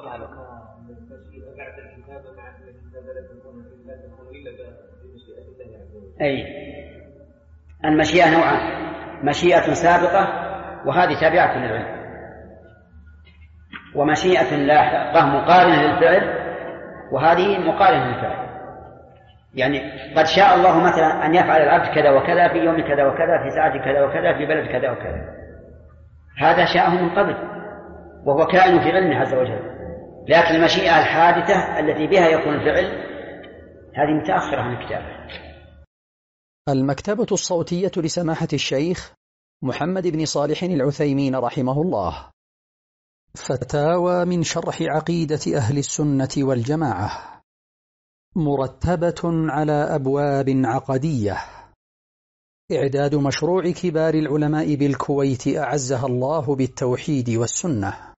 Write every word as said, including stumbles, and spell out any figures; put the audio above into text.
الواقع لو كان بعد الكتابة مع الكتابة لا تكون لا تكون إلا بمشيئة الله عز وجل. أي المشيئة نوعان، مشيئة سابقة وهذه تابعة للعلم، ومشيئة لاحقة مقارنة للفعل وهذه مقارنة للفعل. يعني قد شاء الله مثلا أن يفعل العبد كذا وكذا في يوم كذا وكذا في ساعة كذا وكذا في بلد كذا وكذا، هذا شاءه من قبل وهو كائن في علمه عز وجل. لكن المشيئة الحادثة التي بها يكون الفعل هذه متأخرة عن الكتابة. المكتبة الصوتية لسماحة الشيخ محمد بن صالح العثيمين رحمه الله. فتاوى من شرح عقيدة أهل السنة والجماعة، مرتبة على أبواب عقدية. إعداد مشروع كبار العلماء بالكويت أعزها الله بالتوحيد والسنة.